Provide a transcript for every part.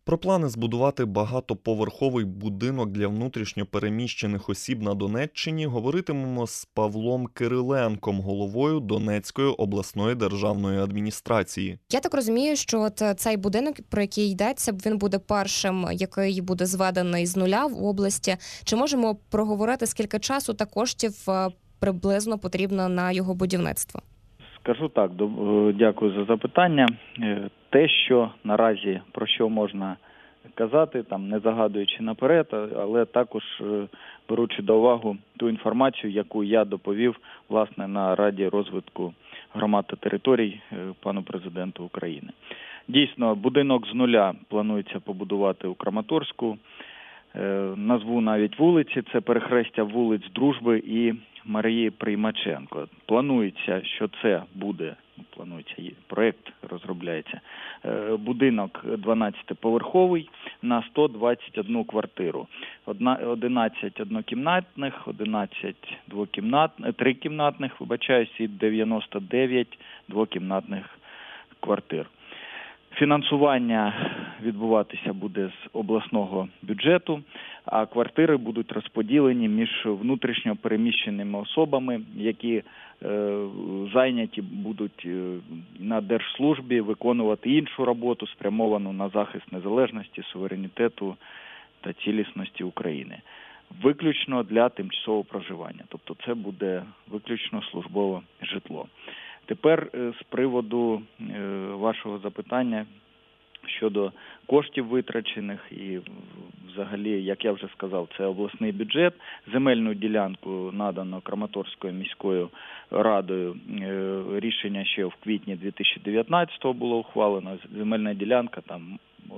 Про плани збудувати багатоповерховий будинок для внутрішньо переміщених осіб на Донеччині говоритимемо з Павлом Кириленком, головою Донецької обласної державної адміністрації. Я так розумію, що цей будинок, про який йдеться, він буде першим, який буде зведений з нуля в області. Чи можемо проговорити, скільки часу та коштів приблизно потрібно на його будівництво? Скажу так, дякую за запитання. Те, що наразі, про що можна казати, там не загадуючи наперед, але також беручи до уваги ту інформацію, яку я доповів, власне, на Раді розвитку громад та територій пану президенту України. Дійсно, будинок з нуля планується побудувати у Краматорську. Назву навіть вулиці, це перехрестя вулиць Дружби і Марії Приймаченко. Планується, що це буде, проєкт розробляється, будинок 12-поверховий на 121 квартиру. 11 однокімнатних, 11 трикімнатних, і 99 двокімнатних квартир. Фінансування відбуватися буде з обласного бюджету, а квартири будуть розподілені між внутрішньо переміщеними особами, які зайняті будуть на держслужбі виконувати іншу роботу, спрямовану на захист незалежності, суверенітету та цілісності України. Виключно для тимчасового проживання, тобто це буде виключно службове житло. Тепер з приводу вашого запитання щодо коштів витрачених і взагалі, як я вже сказав, це обласний бюджет. Земельну ділянку надано Краматорською міською радою. Рішення ще в квітні 2019-го було ухвалено. Земельна ділянка там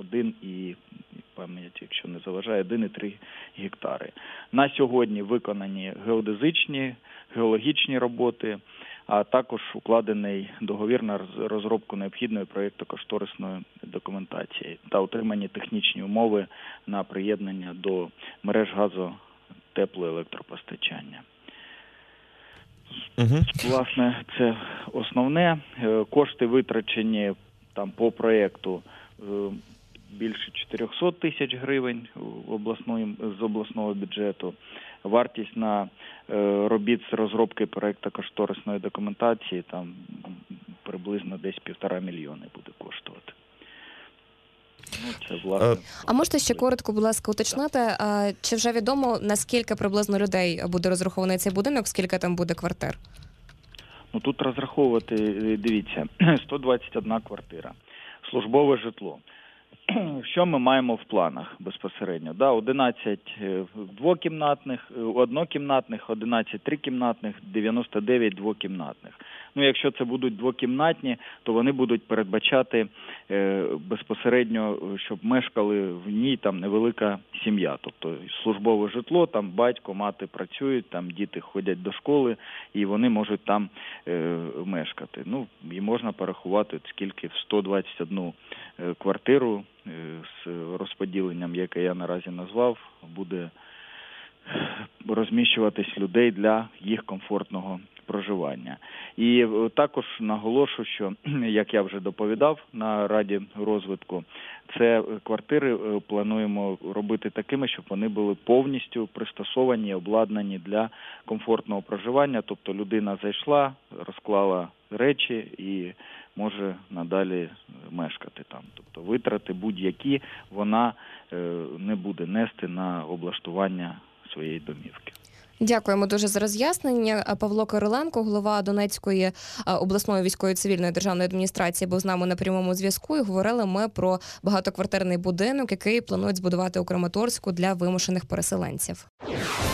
1,3 гектари. На сьогодні виконані геодезичні, геологічні роботи, а також укладений договір на розробку необхідної проєктно-кошторисної документації та отримані технічні умови на приєднання до мереж газо-теплоелектропостачання. Власне, це основне. Кошти витрачені там по проєкту більше 400 тисяч гривень з обласного бюджету. Вартість на робіт з розробки проєктно-кошторисної документації там приблизно десь 1,5 мільйони буде коштувати. Це, власне... А можете ще коротко, будь ласка, уточнити, чи вже відомо, наскільки приблизно людей буде розрахований цей будинок, скільки там буде квартир? Тут розраховувати, дивіться, 121 квартира, службове житло. Що ми маємо в планах безпосередньо? 11 двокімнатних, однокімнатних, 11 трикімнатних, 99 двокімнатних. Якщо це будуть двокімнатні, то вони будуть передбачати безпосередньо, щоб мешкали в ній там невелика сім'я. Тобто службове житло, там батько, мати працюють, там діти ходять до школи і вони можуть там мешкати. І можна порахувати, скільки в 121 квартиру з розподіленням, яке я наразі назвав, буде розміщуватись людей для їх комфортного проживання. І також наголошу, що, як я вже доповідав на Раді розвитку, це квартири плануємо робити такими, щоб вони були повністю пристосовані і обладнані для комфортного проживання. Тобто людина зайшла, розклала речі і може надалі мешкати там. Тобто витрати будь-які вона не буде нести на облаштування своєї домівки. Дякуємо дуже за роз'яснення. Павло Кириленко, голова Донецької обласної військової цивільної державної адміністрації, був з нами на прямому зв'язку, і говорили ми про багатоквартирний будинок, який планують збудувати у Краматорську для вимушених переселенців.